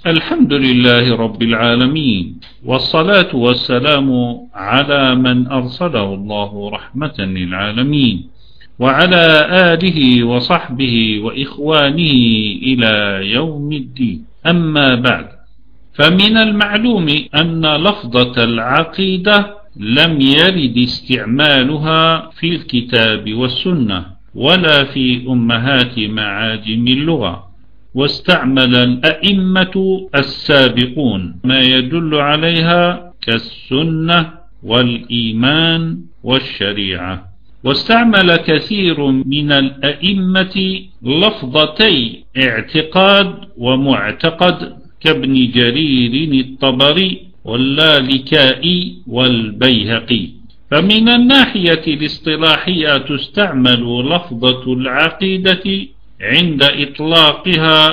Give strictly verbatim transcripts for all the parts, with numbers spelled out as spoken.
الحمد لله رب العالمين، والصلاة والسلام على من أرسله الله رحمة للعالمين، وعلى آله وصحبه وإخوانه إلى يوم الدين. أما بعد، فمن المعلوم أن لفظة العقيدة لم يرد استعمالها في الكتاب والسنة ولا في أمهات معاجم اللغة، واستعمل الأئمة السابقون ما يدل عليها كالسنة والإيمان والشريعة. واستعمل كثير من الأئمة لفظتي اعتقاد ومعتقد كابن جرير الطبري واللالكائي والبيهقي. فمن الناحية الاصطلاحية تستعمل لفظة العقيدة عند إطلاقها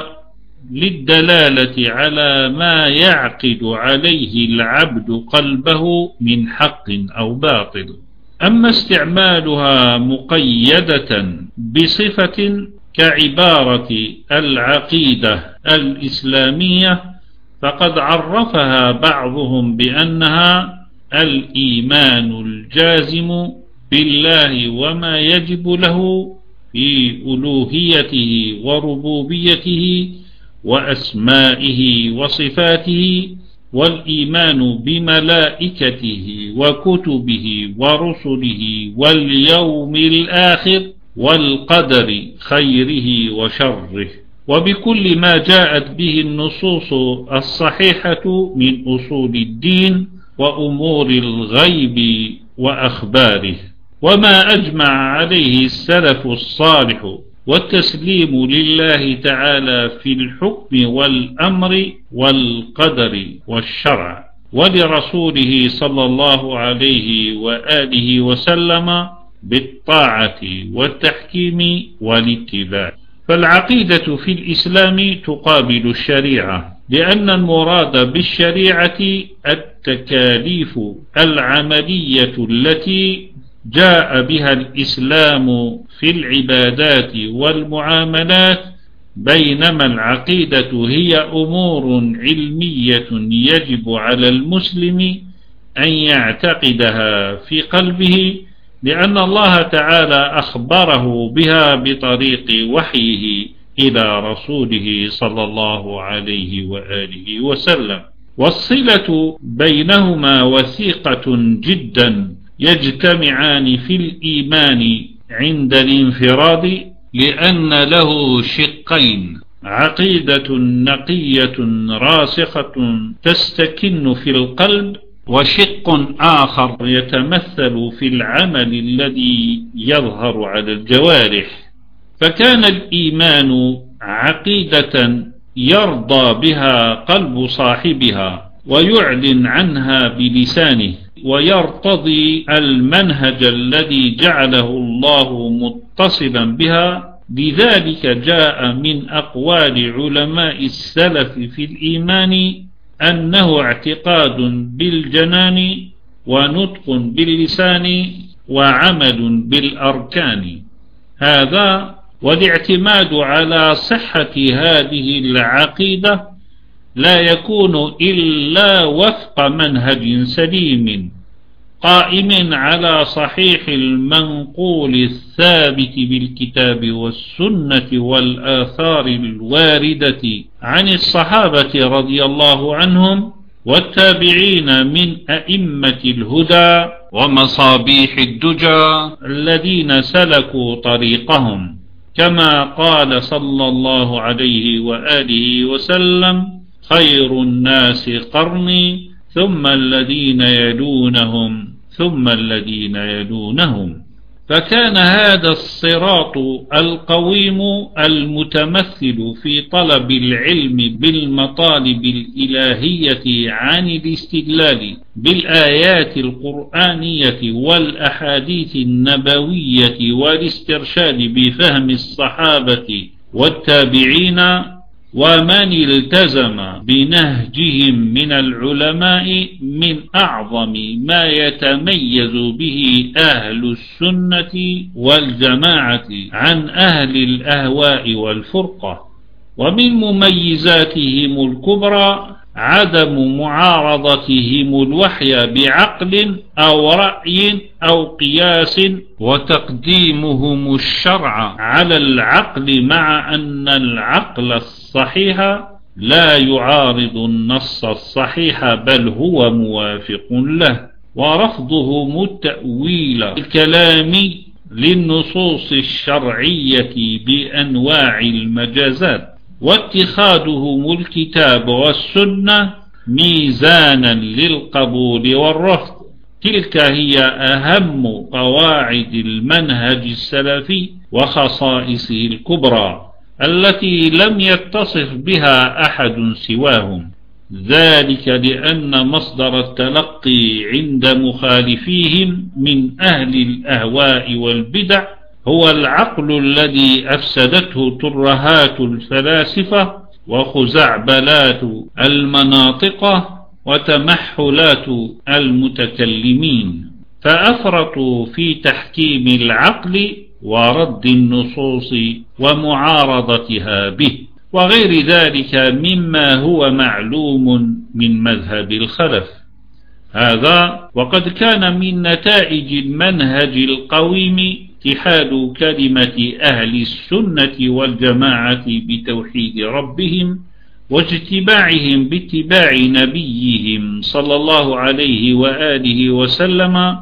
للدلالة على ما يعقد عليه العبد قلبه من حق أو باطل. أما استعمالها مقيدة بصفة كعبارة العقيدة الإسلامية فقد عرفها بعضهم بأنها الإيمان الجازم بالله وما يجب له في ألوهيته وربوبيته وأسمائه وصفاته، والإيمان بملائكته وكتبه ورسله واليوم الآخر والقدر خيره وشره، وبكل ما جاءت به النصوص الصحيحة من أصول الدين وأمور الغيب وأخباره، وما أجمع عليه السلف الصالح، والتسليم لله تعالى في الحكم والأمر والقدر والشرع، ولرسوله صلى الله عليه وآله وسلم بالطاعة والتحكيم والاتباع. فالعقيدة في الإسلام تقابل الشريعة، لأن المراد بالشريعة التكاليف العملية التي جاء بها الإسلام في العبادات والمعاملات، بينما العقيدة هي أمور علمية يجب على المسلم أن يعتقدها في قلبه، لأن الله تعالى أخبره بها بطريق وحيه إلى رسوله صلى الله عليه وآله وسلم. والصلة بينهما وثيقة جدا، يجتمعان في الإيمان عند الانفراد، لأن له شقين: عقيدة نقية راسخة تستكن في القلب، وشق آخر يتمثل في العمل الذي يظهر على الجوارح. فكان الإيمان عقيدة يرضى بها قلب صاحبها ويعلن عنها بلسانه، ويرتضي المنهج الذي جعله الله متصلا بها. لذلك جاء من أقوال علماء السلف في الإيمان أنه اعتقاد بالجنان ونطق باللسان وعمل بالأركان. هذا والاعتماد على صحة هذه العقيدة لا يكون إلا وفق منهج سليم قائم على صحيح المنقول الثابت بالكتاب والسنة والآثار الواردة عن الصحابة رضي الله عنهم والتابعين من أئمة الهدى ومصابيح الدجى الذين سلكوا طريقهم، كما قال صلى الله عليه وآله وسلم: خير الناس قرني ثم الذين يلونهم ثم الذين يلونهم. فكان هذا الصراط القويم المتمثل في طلب العلم بالمطالب الإلهية عن الاستدلال بالآيات القرآنية والأحاديث النبوية والاسترشاد بفهم الصحابة والتابعين ومن التزم بنهجهم من العلماء من أعظم ما يتميز به أهل السنة والجماعة عن أهل الأهواء والفرقة. ومن مميزاتهم الكبرى عدم معارضتهم الوحي بعقل أو رأي أو قياس، وتقديمهم الشرع على العقل، مع أن العقل الصحيح لا يعارض النص الصحيح بل هو موافق له، ورفضهم التأويل الكلامي للنصوص الشرعية بأنواع المجازات، واتخاذهم الكتاب والسنة ميزانا للقبول والرفض. تلك هي أهم قواعد المنهج السلفي وخصائصه الكبرى التي لم يتصف بها أحد سواهم، ذلك لأن مصدر التلقي عند مخالفيهم من أهل الأهواء والبدع هو العقل الذي أفسدته ترهات الفلاسفة وخزعبلات المناطق وتمحلات المتكلمين، فأفرطوا في تحكيم العقل ورد النصوص ومعارضتها به، وغير ذلك مما هو معلوم من مذهب الخلف. هذا وقد كان من نتائج المنهج القويم اتحاد كلمة أهل السنة والجماعة بتوحيد ربهم، واجتماعهم باتباع نبيهم صلى الله عليه وآله وسلم،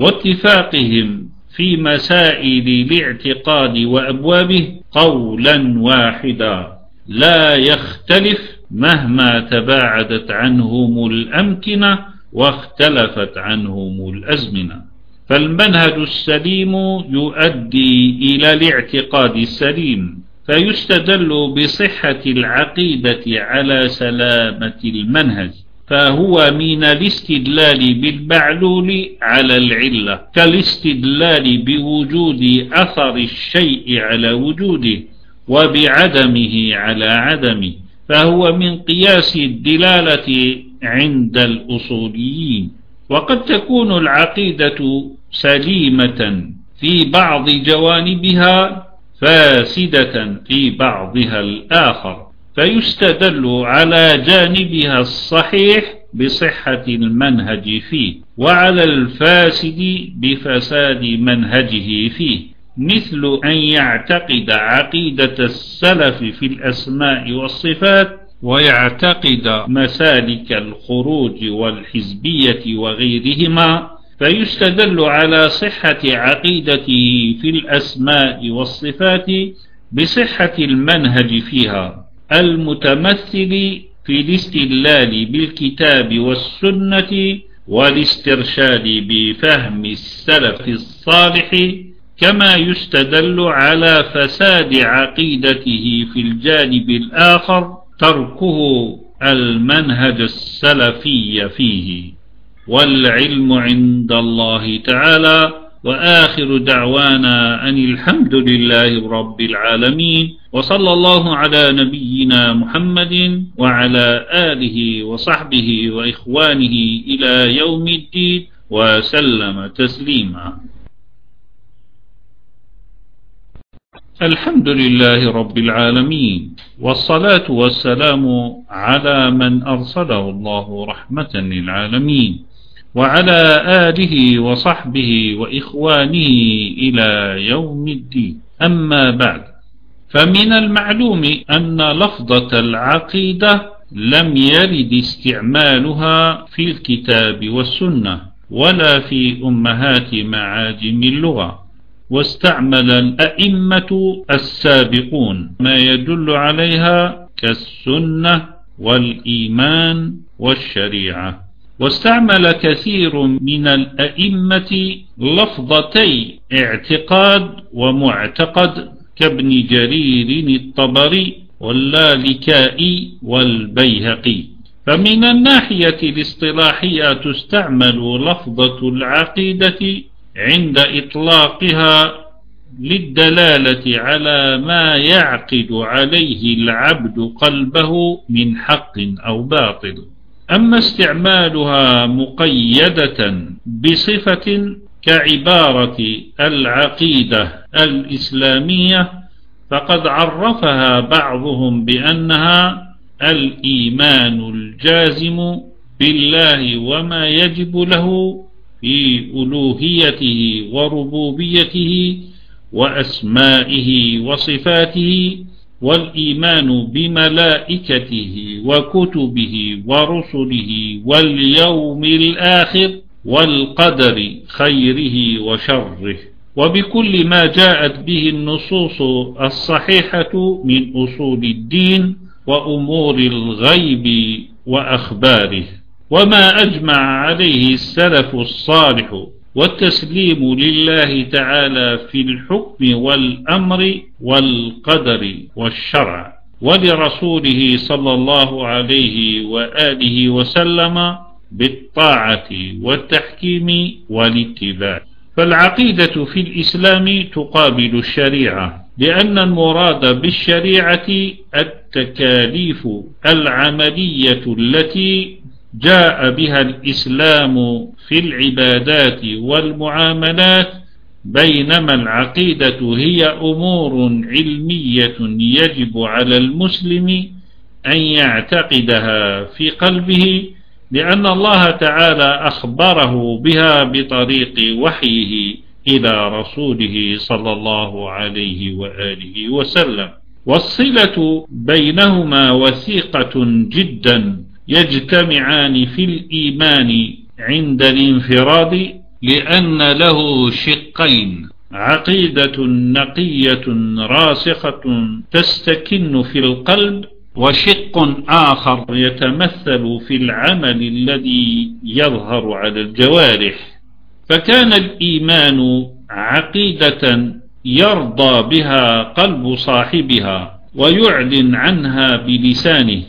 واتفاقهم في مسائل الاعتقاد وأبوابه قولا واحدا لا يختلف مهما تباعدت عنهم الأمكنة واختلفت عنهم الأزمنة. فالمنهج السليم يؤدي إلى الاعتقاد السليم، فيستدل بصحة العقيدة على سلامة المنهج، فهو من الاستدلال بالمعلول على العلة كالاستدلال بوجود أثر الشيء على وجوده وبعدمه على عدمه، فهو من قياس الدلالة عند الأصوليين. وقد تكون العقيدة سليمة في بعض جوانبها فاسدة في بعضها الآخر، فيستدل على جانبها الصحيح بصحة المنهج فيه، وعلى الفاسد بفساد منهجه فيه، مثل أن يعتقد عقيدة السلف في الأسماء والصفات ويعتقد مسالك الخروج والحزبية وغيرهما، فيستدل على صحة عقيدته في الأسماء والصفات بصحة المنهج فيها المتمثل في الاستدلال بالكتاب والسنة والاسترشاد بفهم السلف الصالح، كما يستدل على فساد عقيدته في الجانب الآخر تركه المنهج السلفي فيه. والعلم عند الله تعالى، وآخر دعوانا أن الحمد لله رب العالمين، وصلى الله على نبينا محمد وعلى آله وصحبه وإخوانه إلى يوم الدين وسلم تسليما. الحمد لله رب العالمين، والصلاة والسلام على من أرسله الله رحمة للعالمين، وعلى آله وصحبه وإخوانه إلى يوم الدين. أما بعد، فمن المعلوم أن لفظة العقيدة لم يرد استعمالها في الكتاب والسنة ولا في أمهات معاجم اللغة، واستعمل الأئمة السابقون ما يدل عليها كالسنة والإيمان والشريعة، واستعمل كثير من الأئمة لفظتي اعتقاد ومعتقد كابن جرير الطبري واللالكائي والبيهقي. فمن الناحية الاصطلاحية تستعمل لفظة العقيدة عند إطلاقها للدلالة على ما يعقد عليه العبد قلبه من حق أو باطل. أما استعمالها مقيدة بصفة كعبارة العقيدة الإسلامية فقد عرفها بعضهم بأنها الإيمان الجازم بالله وما يجب له في ألوهيته وربوبيته وأسمائه وصفاته، والإيمان بملائكته وكتبه ورسله واليوم الآخر والقدر خيره وشره، وبكل ما جاءت به النصوص الصحيحة من أصول الدين وأمور الغيب وأخباره، وما أجمع عليه السلف الصالح، والتسليم لله تعالى في الحكم والأمر والقدر والشرع، ولرسوله صلى الله عليه وآله وسلم بالطاعة والتحكيم والاتباع. فالعقيدة في الإسلام تقابل الشريعة، لأن المراد بالشريعة التكاليف العملية التي جاء بها الإسلام في العبادات والمعاملات، بينما العقيدة هي أمور علمية يجب على المسلم أن يعتقدها في قلبه، لأن الله تعالى أخبره بها بطريق وحيه إلى رسوله صلى الله عليه وآله وسلم. والصلة بينهما وثيقة جدا، يجتمعان في الإيمان عند الانفراد، لأن له شقين: عقيدة نقية راسخة تستكن في القلب، وشق آخر يتمثل في العمل الذي يظهر على الجوارح. فكان الإيمان عقيدة يرضى بها قلب صاحبها ويعلن عنها بلسانه،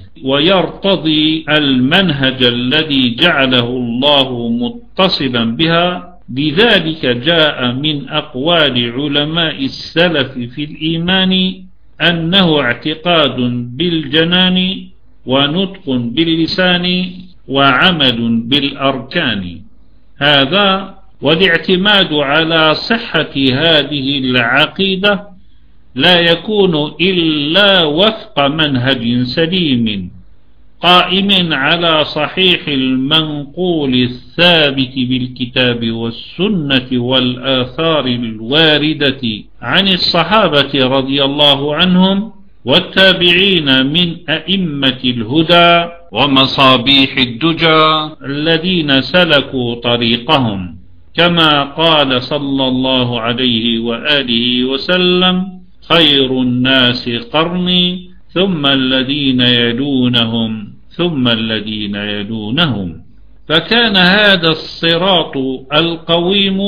ويرتضي المنهج الذي جعله الله متصلا بها. لذلك جاء من أقوال علماء السلف في الإيمان أنه اعتقاد بالجنان، ونطق باللسان، وعمل بالأركان. هذا والاعتماد على صحة هذه العقيدة لا يكون إلا وفق منهج سليم قائم على صحيح المنقول الثابت بالكتاب والسنة والآثار الواردة عن الصحابة رضي الله عنهم والتابعين من أئمة الهدى ومصابيح الدجى الذين سلكوا طريقهم، كما قال صلى الله عليه وآله وسلم: خير الناس قرني ثم الذين يلونهم ثم الذين يلونهم. فكان هذا الصراط القويم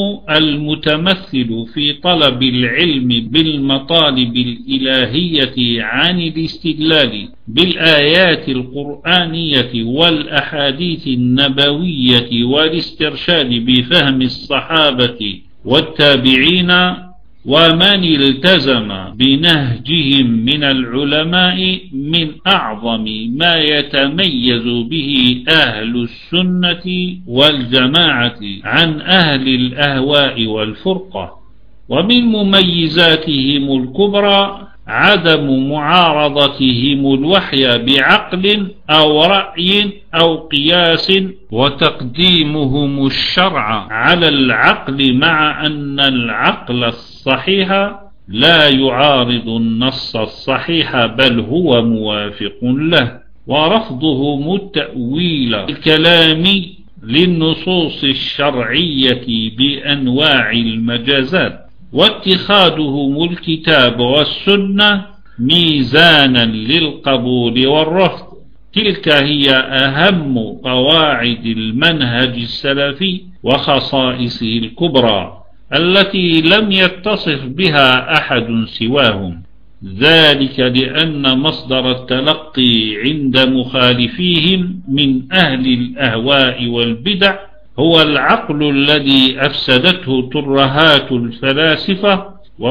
المتمثل في طلب العلم بالمطالب الإلهية عن الاستدلال بالآيات القرآنية والأحاديث النبوية والاسترشاد بفهم الصحابة والتابعين ومن التزم بنهجهم من العلماء، من أعظم ما يتميز به أهل السنة والجماعة عن أهل الأهواء والفرقة. ومن مميزاتهم الكبرى عدم معارضتهم الوحي بعقل أو رأي أو قياس، وتقديمهم الشرع على العقل، مع أن العقل الصحيح لا يعارض النص الصحيح بل هو موافق له، ورفضهم التأويل الكلامي للنصوص الشرعية بأنواع المجازات، واتخاذهم الكتاب والسنة ميزانا للقبول والرفض. تلك هي أهم قواعد المنهج السلفي وخصائصه الكبرى التي لم يتصف بها أحد سواهم، ذلك لأن مصدر التلقي عند مخالفيهم من أهل الأهواء والبدع هو العقل الذي أفسدته ترهات الفلاسفة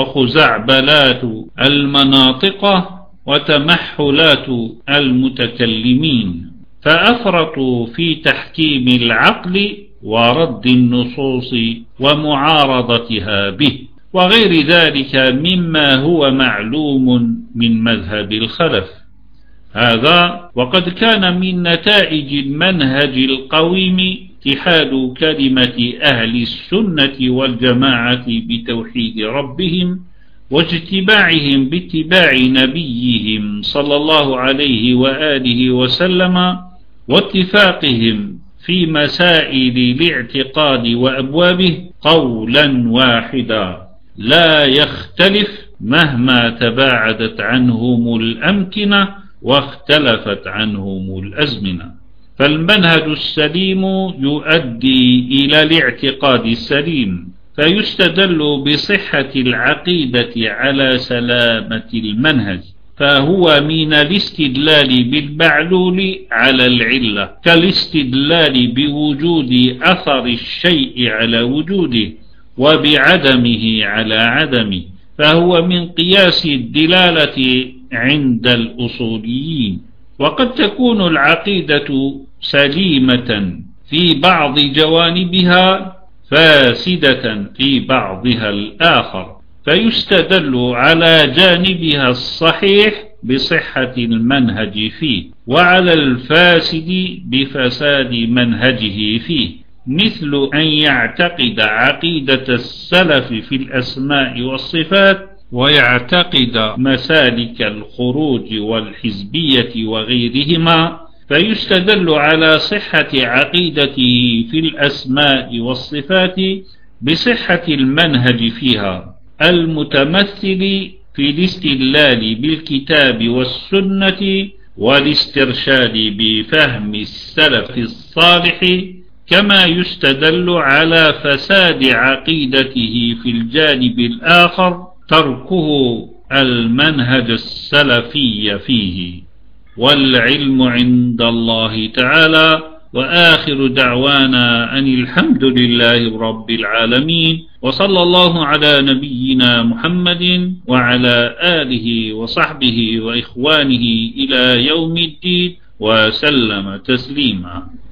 وخزعبلات المناطق وتمحلات المتكلمين، فأفرطوا في تحكيم العقل ورد النصوص ومعارضتها به، وغير ذلك مما هو معلوم من مذهب الخلف. هذا وقد كان من نتائج المنهج القويم اتحاد كلمة أهل السنة والجماعة بتوحيد ربهم واجتماعهم باتباع نبيهم صلى الله عليه وآله وسلم واتفاقهم في مسائل الاعتقاد وأبوابه قولا واحدا لا يختلف مهما تباعدت عنهم الأمكنة واختلفت عنهم الأزمنة. فالمنهج السليم يؤدي إلى الاعتقاد السليم، فيستدل بصحة العقيدة على سلامة المنهج، فهو من الاستدلال بالمعلول على العلة كالاستدلال بوجود أثر الشيء على وجوده وبعدمه على عدمه، فهو من قياس الدلالة عند الأصوليين. وقد تكون العقيدة سليمة في بعض جوانبها فاسدة في بعضها الآخر، فيستدل على جانبها الصحيح بصحة المنهج فيه، وعلى الفاسد بفساد منهجه فيه، مثل أن يعتقد عقيدة السلف في الأسماء والصفات ويعتقد مسالك الخروج والحزبية وغيرهما، فيستدل على صحة عقيدته في الأسماء والصفات بصحة المنهج فيها المتمثل في الاستدلال بالكتاب والسنة والاسترشاد بفهم السلف الصالح، كما يستدل على فساد عقيدته في الجانب الآخر تركه المنهج السلفي فيه. والعلم عند الله تعالى، وآخر دعوانا أن الحمد لله رب العالمين، وصلى الله على نبينا محمد وعلى آله وصحبه وإخوانه إلى يوم الدين وسلم تسليما.